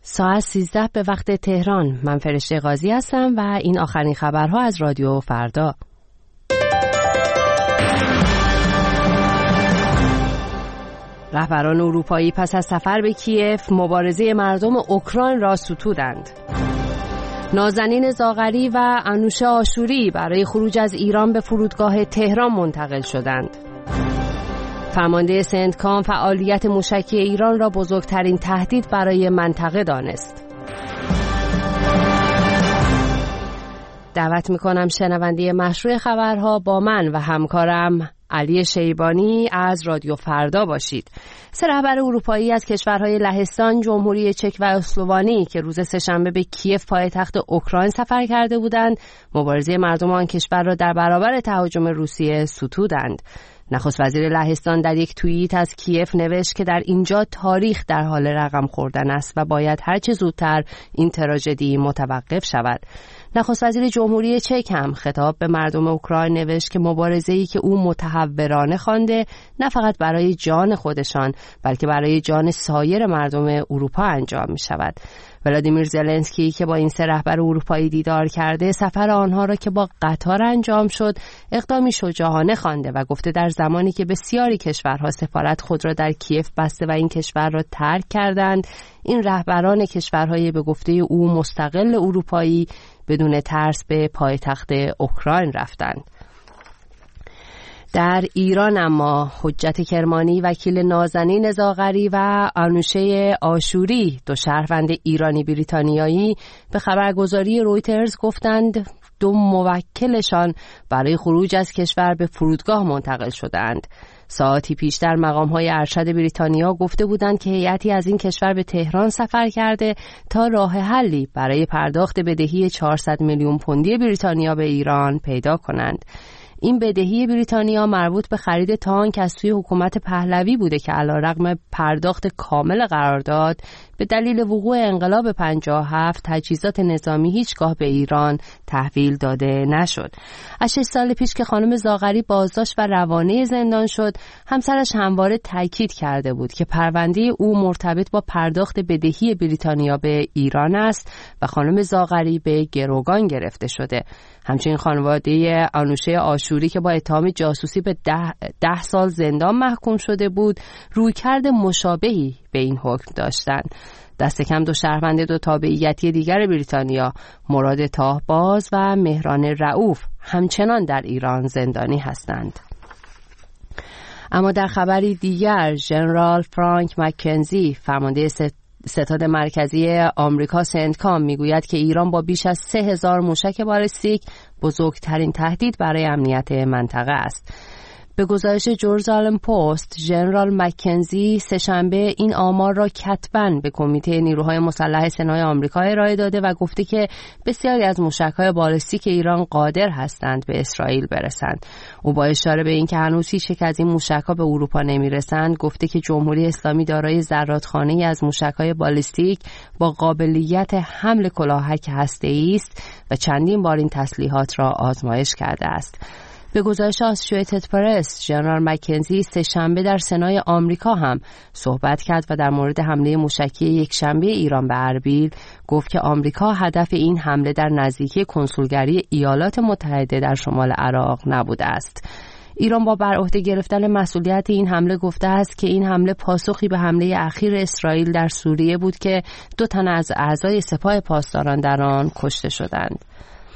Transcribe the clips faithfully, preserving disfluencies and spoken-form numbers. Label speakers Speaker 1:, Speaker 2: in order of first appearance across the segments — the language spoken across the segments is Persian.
Speaker 1: ساعت سیزده به وقت تهران. من فرشته قاضی هستم و این آخرین خبرها از رادیو فردا. رهبران اروپایی پس از سفر به کیف مبارزه مردم اوکراین را ستودند. نازنین زاغری و انوشه آشوری برای خروج از ایران به فرودگاه تهران منتقل شدند. فرمانده سندکام فعالیت موشکی ایران را بزرگترین تهدید برای منطقه دانست. دعوت می‌کنم شنونده مشروع خبرها با من و همکارم علی شیبانی از رادیو فردا باشید. سه رهبر اروپایی از کشورهای لهستان، جمهوری چک و اسلوونی که روز سه‌شنبه به کیف پایتخت اوکراین سفر کرده بودند، مبارزه مردم آن کشور را در برابر تهاجم روسیه ستودند. نخست وزیر لهستان در یک توییت از کیف نوشت که در اینجا تاریخ در حال رقم خوردن است و باید هرچه زودتر این تراژدی متوقف شود. نخست وزیر جمهوری چک هم خطاب به مردم اوکراین نوشت که مبارزه‌ای که او متحورانه خوانده نه فقط برای جان خودشان بلکه برای جان سایر مردم اروپا انجام می شود. ولادیمیر زلنسکی که با این سه رهبر اروپایی دیدار کرده، سفر آنها را که با قطار انجام شد اقدامی شجاعانه خوانده و گفته در زمانی که بسیاری کشورها سفارت خود را در کیف بسته و این کشور را ترک کردند، این رهبران کشورهای به گفته او مستقل اروپایی بدون ترس به پایتخت اوکراین رفتند. در ایران اما حجت کرمانی، وکیل نازنین زاغری و انوشه آشوری، دو شهروند ایرانی بریتانیایی، به خبرگزاری رویترز گفتند دو موکلشان برای خروج از کشور به فرودگاه منتقل شدند. ساعتی پیشتر مقام‌های ارشد بریتانیا گفته بودند که هیئتی از این کشور به تهران سفر کرده تا راه حلی برای پرداخت بدهی چهارصد میلیون پوندی بریتانیا به ایران پیدا کنند. این بدهی بریتانیا مربوط به خرید تانک از سوی حکومت پهلوی بوده که علیرغم پرداخت کامل قرارداد به دلیل وقوع انقلاب پنجاه و هفت تجهیزات نظامی هیچگاه به ایران تحویل داده نشد. از شش سال پیش که خانم زاغری بازداشت و روانه زندان شد، همسرش همواره تاکید کرده بود که پرونده او مرتبط با پرداخت بدهی بریتانیا به ایران است و خانم زاغری به گروگان گرفته شده. همچنین خانواده انوشه آشوری که با اتهام جاسوسی به ده, ده سال زندان محکوم شده بود، رویکرد مشابهی به این حکم داشتند. دست کم دو شهروند دو تابعیتی دیگر بریتانیا، مراد تاهباز و مهران رؤوف، همچنان در ایران زندانی هستند. اما در خبری دیگر، ژنرال فرانک مکنزی، فرمانده ستاد مرکزی آمریکا سندکام، میگوید که ایران با بیش از سه هزار موشک بالستیک بزرگترین تهدید برای امنیت منطقه است. به گزارش جورنال پست، ژنرال مکنزی سه‌شنبه این آمار را کتباً به کمیته نیروهای مسلح سنای آمریکا ارائه داده و گفته که بسیاری از موشک‌های بالستیک ایران قادر هستند به اسرائیل برسند. او با اشاره به اینکه هنوز هیچ یک از این موشک‌ها به اروپا نمی‌رسند، گفته که جمهوری اسلامی دارای ذراتخانه‌ای از موشک‌های بالستیک با قابلیت حمل کلاهک هسته‌ای است و چندین بار این تسلیحات را آزمایش کرده است. به گزارش آسوشییتد پرس، ژنرال مکنزی سه‌شنبه در سنای آمریکا هم صحبت کرد و در مورد حمله موشکی یکشنبه ایران به اربیل گفت که آمریکا هدف این حمله در نزدیکی کنسولگری ایالات متحده در شمال عراق نبوده است. ایران با بر عهده گرفتن مسئولیت این حمله گفته است که این حمله پاسخی به حمله اخیر اسرائیل در سوریه بود که دو تن از اعضای سپاه پاسداران در آن کشته شدند.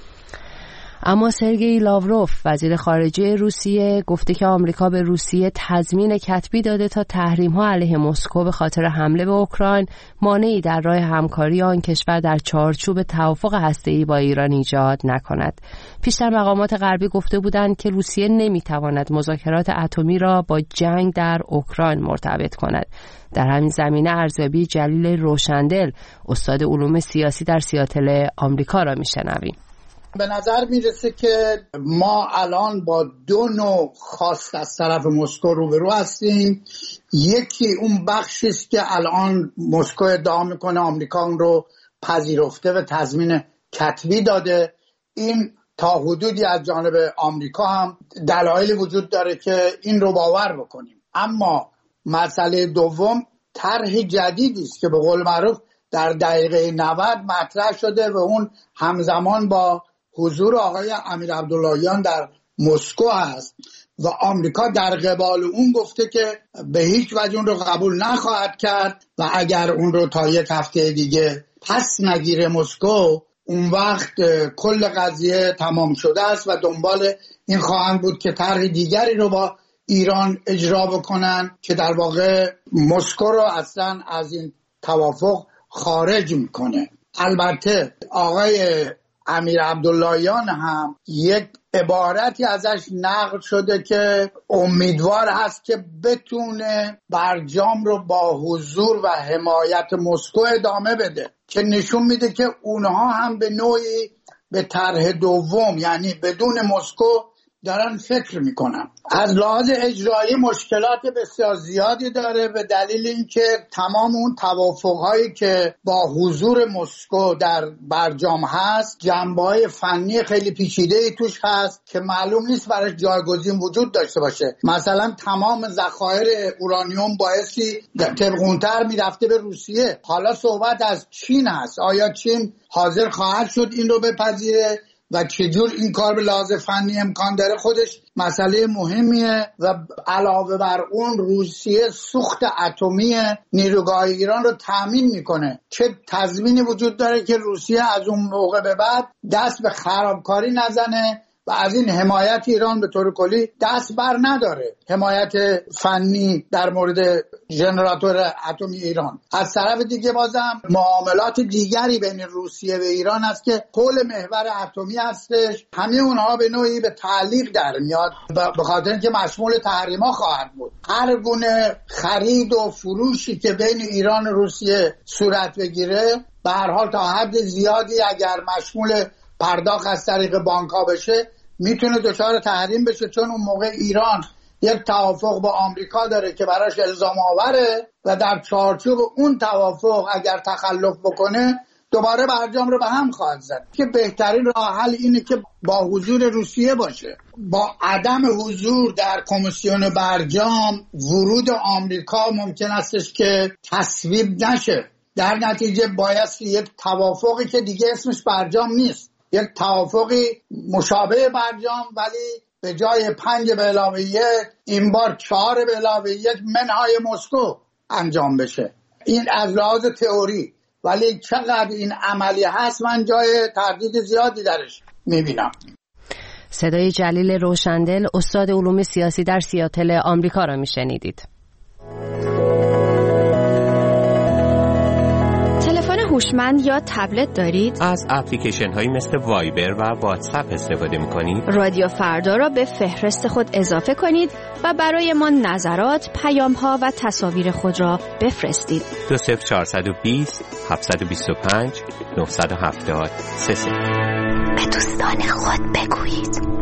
Speaker 1: اما سرگئی لاوروف، وزیر خارجه روسیه، گفته که آمریکا به روسیه تضمین کتبی داده تا تحریم‌ها علیه مسکو به خاطر حمله به اوکراین مانعی در راه همکاری آن کشور در چارچوب توافق هسته‌ای با ایران ایجاد نکند. پیشتر مقامات غربی گفته بودند که روسیه نمی‌تواند مذاکرات اتمی را با جنگ در اوکراین مرتبط کند. در همین زمینه ارزیابی جلیل روشندل، استاد علوم سیاسی در سیاتل آمریکا را می‌شنویم.
Speaker 2: به نظر میرسه که ما الان با دو نوع خواست از طرف مسکو روبرو هستیم. یکی اون بخشی است که الان مسکو ادعا میکنه آمریکا اون رو پذیرفته و تضمین کتبی داده. این تا حدودی از جانب آمریکا هم دلایلی وجود داره که این رو باور بکنیم. اما مسئله دوم طرح جدیدی است که به قول معروف در دقیقه نود مطرح شده و اون همزمان با حضور آقای امیر عبداللهیان در مسکو هست و آمریکا در قبال اون گفته که به هیچ وجه اون رو قبول نخواهد کرد و اگر اون رو تا یک هفته دیگه پس نگیره مسکو، اون وقت کل قضیه تمام شده است و دنبال این خواهند بود که طرح دیگری رو با ایران اجرا بکنن که در واقع مسکو رو اصلا از این توافق خارج میکنه. البته آقای امیر عبداللهیان هم یک عبارتی ازش نقل شده که امیدوار هست که بتونه برجام رو با حضور و حمایت مسکو ادامه بده، که نشون میده که اونها هم به نوعی به طرح دوم، یعنی بدون مسکو، دارن فکر میکنن. از لحاظ اجرایی مشکلات بسیار زیادی داره به دلیل اینکه تمام اون توافقهایی که با حضور مسکو در برجام هست جنبه‌های فنی خیلی پیچیده‌ای توش هست که معلوم نیست براش جایگزین وجود داشته باشه. مثلا تمام ذخایر اورانیوم بایستی طبقونتر میرفته به روسیه، حالا صحبت از چین هست. آیا چین حاضر خواهد شد این رو بپذیره و چجور این کار به لحاظ فنی امکان داره؟ خودش مسئله مهمیه. و علاوه بر اون روسیه سوخت اتمی نیروگاه ایران رو تامین میکنه. چه تضمینی وجود داره که روسیه از اون موقع به بعد دست به خرابکاری نزنه و از این حمایت ایران به طور کلی دست بر نداره، حمایت فنی در مورد ژنراتور اتمی ایران. از طرف دیگه بازم معاملات دیگری بین روسیه و ایران است که حول محور اتمی هستش، همه اونها به نوعی به تعلیق در میاد به خاطر اینکه مشمول تحریما خواهد بود. هر گونه خرید و فروشی که بین ایران و روسیه صورت بگیره به هر حال تا حد زیادی اگر مشمول پرداخت از طریق بانک‌ها بشه میتونه دچار تحریم بشه، چون اون موقع ایران یک توافق با آمریکا داره که براش الزام آوره و در چارچوب اون توافق اگر تخلف بکنه دوباره برجام رو به هم خواهد زد. که بهترین راه حل اینه که با حضور روسیه باشه. با عدم حضور در کمیسیون برجام ورود آمریکا ممکن استش که تصویب نشه. در نتیجه بایستی یک توافقی که دیگه اسمش برجام نیست، یک توافقی مشابه برجام ولی به جای پنج به علاوه یک این بار چهار به علاوه یک منهای مسکو انجام بشه. این از لحاظ تئوری، ولی چقدر این عملی هست من جای تردید زیادی درش میبینم.
Speaker 1: صدای جلیل روشندل، استاد علوم سیاسی در سیاتل آمریکا را میشنیدید.
Speaker 3: هوشمند یا تبلت دارید؟
Speaker 4: از اپلیکیشن هایی مثل وایبر و واتساپ استفاده میکنید؟
Speaker 3: رادیو فردا را به فهرست خود اضافه کنید و برای ما نظرات، پیام ها و تصاویر خود را بفرستید.
Speaker 4: دو صفر چهارصد و بیست هفتصد و بیست و پنج نهصد و هفتاد سه سه.
Speaker 3: به دوستان خود بگویید.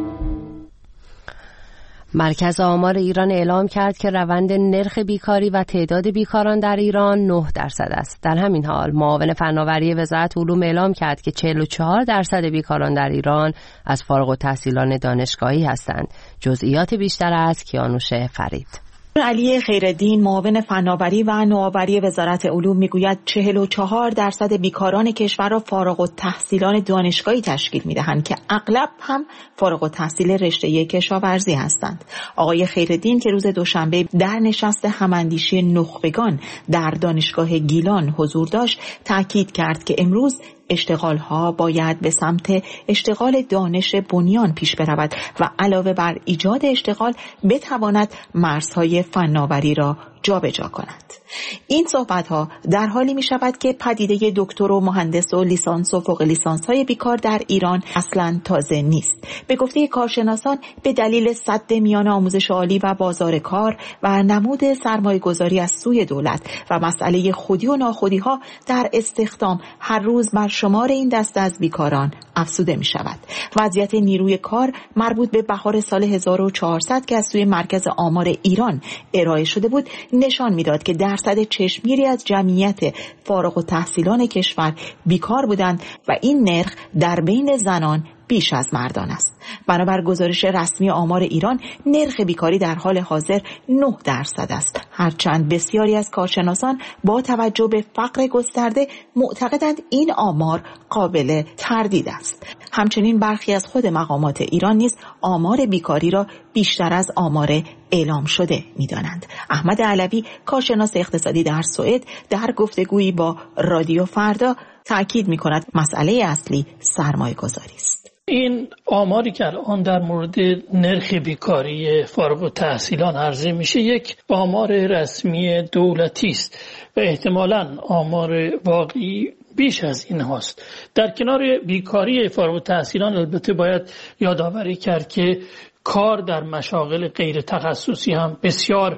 Speaker 1: مرکز آمار ایران اعلام کرد که روند نرخ بیکاری و تعداد بیکاران در ایران نه درصد است. در همین حال معاون فناوری وزارت علوم اعلام کرد که چهل و چهار درصد بیکاران در ایران از فارغ التحصیلان دانشگاهی هستند. جزئیات بیشتر از کیانوش فرید.
Speaker 5: علی خیرالدین معاون فناوری و نوآوری وزارت علوم میگوید چهل و چهار درصد بیکاران کشور را فارغ التحصیلان دانشگاهی تشکیل میدهند که اغلب هم فارغ التحصیل رشته کشاورزی هستند. آقای خیرالدین که روز دوشنبه در نشست هماندیشی نخبگان در دانشگاه گیلان حضور داشت تاکید کرد که امروز اشتغال‌ها باید به سمت اشتغال دانش بنیان پیش برود و علاوه بر ایجاد اشتغال بتواند مرزهای فناوری را جابجا کند. این صحبت‌ها در حالی می شود که پدیده دکتر و مهندس و لیسانس و فوق لیسانس های بیکار در ایران اصلاً تازه نیست. به گفته کارشناسان به دلیل سد میان آموزش عالی و بازار کار و نمود سرمایه گذاری از سوی دولت و مسئله خودی و ناخودی ها در استخدام هر روز بر شمار این دسته از بیکاران افزوده می شود. وضعیت نیروی کار مربوط به بهار سال هزار و چهارصد که از سوی مرکز آمار ایران ارائه شده بود نشان میداد که درصد چشمگیری از جمعیت فارغ التحصیلان کشور بیکار بودند و این نرخ در بین زنان بیش از مردان است. بنابر گزارش رسمی آمار ایران، نرخ بیکاری در حال حاضر نه درصد است، هرچند بسیاری از کارشناسان با توجه به فقر گسترده معتقدند این آمار قابل تردید است. همچنین برخی از خود مقامات ایران نیز آمار بیکاری را بیشتر از آمار اعلام شده می‌دانند. احمد علوی، کارشناس اقتصادی در سوئد، در گفتگویی با رادیو فردا تأکید می‌کند مسئله اصلی سرمایه‌گذاری است.
Speaker 6: این آماری که الان در مورد نرخ بیکاری فارغ التحصیلان عرضه میشه یک آمار رسمی دولتی است و احتمالاً آمار واقعی بیش از این هاست. در کنار بیکاری فارغ التحصیلان البته باید یادآوری کرد که کار در مشاغل غیر تخصصی هم بسیار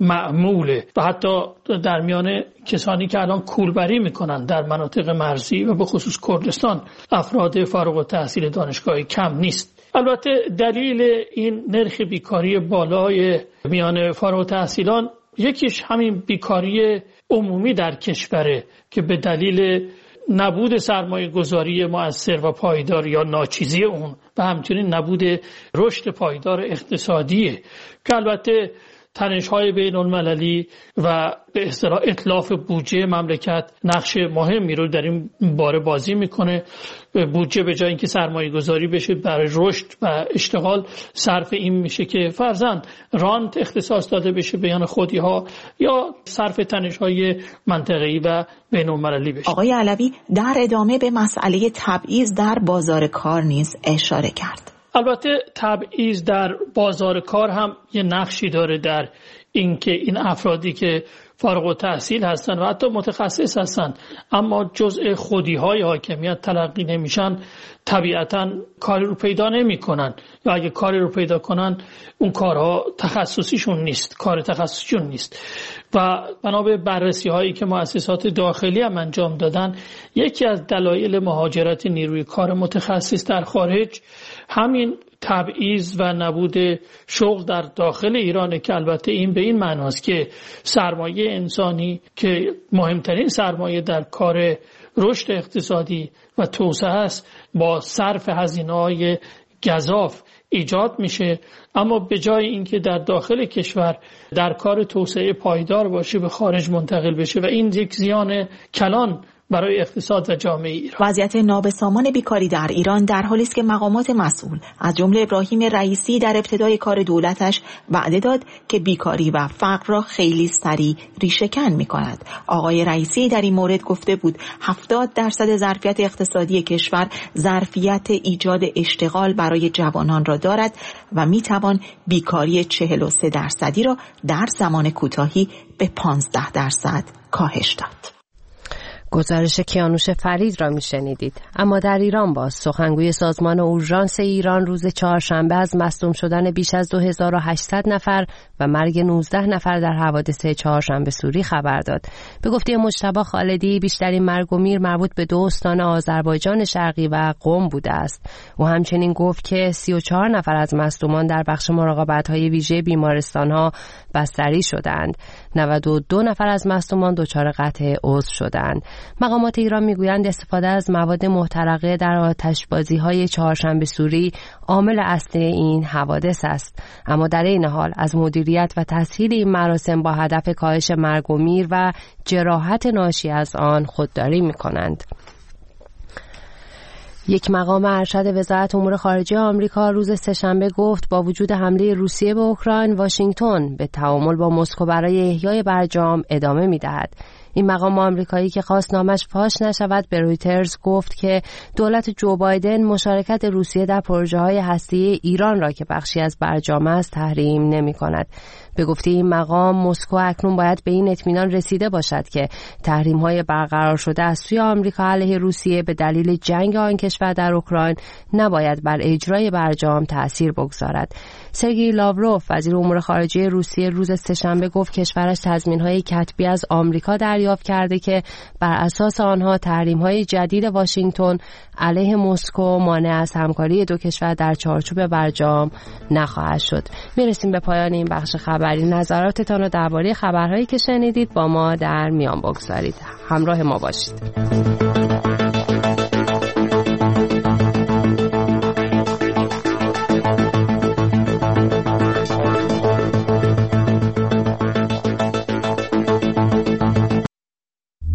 Speaker 6: معموله و حتی در میان کسانی که الان کولبری میکنن در مناطق مرزی و به خصوص کردستان افراد فارغ التحصیل دانشگاهی کم نیست. البته دلیل این نرخ بیکاری بالای میان فارغ التحصیلان یکیش همین بیکاری عمومی در کشوره که به دلیل نبود سرمایه گذاری مؤثر و پایدار یا ناچیزی اون و همچنین نبود رشد پایدار اقتصادیه که البته تنش‌های بین المللی و به اصطلاح اتلاف بودجه مملکت نقش مهمی رو در این باره بازی میکنه. بودجه به جای اینکه سرمایه گذاری بشه برای رشد و اشتغال صرف این میشه که فرضاً رانت اختصاص داده بشه بیان خودی‌ها یا صرف تنش‌های منطقه‌ای و بین المللی بشه.
Speaker 5: آقای علوی در ادامه به مسئله تبعیض در بازار کار نیز اشاره کرد.
Speaker 6: البته تبعیض در بازار کار هم یه نقشی داره در اینکه این افرادی که فارغ التحصیل هستن و حتی متخصص هستن اما جزء خودی‌های حاکمیت تلقی نمیشن، طبیعتاً کاری رو پیدا نمی‌کنن یا اگه کاری رو پیدا کنن اون کارها تخصصیشون نیست، کار تخصصیشون نیست. و بنا به بررسی‌هایی که مؤسسات داخلی هم انجام دادن، یکی از دلایل مهاجرت نیروی کار متخصص در خارج همین تبعیض و نبود شغل در داخل ایرانه که البته این به این معناست که سرمایه انسانی که مهمترین سرمایه در کار رشد اقتصادی و توسعه است با صرف هزینه‌های گزاف ایجاد میشه، اما به جای اینکه در داخل کشور در کار توسعه پایدار باشه به خارج منتقل بشه و این یک زیان کلان برای اقتصاد و جامعه ایران.
Speaker 5: وضعیت نابسامان بیکاری در ایران در حالی است که مقامات مسئول از جمله ابراهیم رئیسی در ابتدای کار دولتش وعده داد که بیکاری و فقر را خیلی سریع ریشه‌کن می‌کند. آقای رئیسی در این مورد گفته بود هفتاد درصد ظرفیت اقتصادی کشور ظرفیت ایجاد اشتغال برای جوانان را دارد و می‌توان بیکاری چهل و سه درصدی را در زمان کوتاهی به پانزده درصد کاهش داد.
Speaker 1: گزارش کیانوش فرید را میشنیدید. اما در ایران باز سخنگوی سازمان اورژانس ایران روز چهارشنبه از مصدوم شدن بیش از دو هزار و هشتصد نفر و مرگ نوزده نفر در حوادث چهارشنبه سوری خبر داد. به گفته مجتبی خالدی بیشترین مرگ و میر مربوط به دو استان آذربایجان شرقی و قم بوده است. او همچنین گفت که سی و چهار نفر از مصدومان در بخش مراقبت‌های ویژه بیمارستان‌ها بستری شدند. نود و دو نفر از مصدومان دچار قطع عضو شدند. مقامات ایران میگویند استفاده از مواد محترقه در آتشبازی‌های چهارشنبه سوری عامل اصلی این حوادث است، اما در این حال از مدیریت و تسهیل این مراسم با هدف کاهش مرگ و میر و جراحت ناشی از آن خودداری می‌کنند. یک مقام ارشد وزارت امور خارجه آمریکا روز سه‌شنبه گفت با وجود حمله روسیه به اوکراین، واشنگتن به تعامل با مسکو برای احیای برجام ادامه می‌دهد. این مقام آمریکایی که خواست نامش فاش نشود به رویترز گفت که دولت جو بایدن مشارکت روسیه در پروژه‌های هسته‌ای ایران را که بخشی از برجام است تحریم نمی‌کند. به گفته این مقام مسکو اکنون باید به این اطمینان رسیده باشد که تحریم‌های برقرار شده از سوی آمریکا علیه روسیه به دلیل جنگ آن کشور در اوکراین نباید بر اجرای برجام تأثیر بگذارد. سرگئی لاوروف وزیر امور خارجه روسیه روز سه‌شنبه گفت کشورش تضمین‌های کتبی از آمریکا دریافت کرده که بر اساس آنها تحریم‌های جدید واشنگتن علیه مسکو مانع از همکاری دو کشور در چارچوب برجام نخواهد شد. میرسیم به پایان این بخش خبری. نظراتتان رو درباره خبرهایی که شنیدید با ما در میان بگذارید. همراه ما باشید.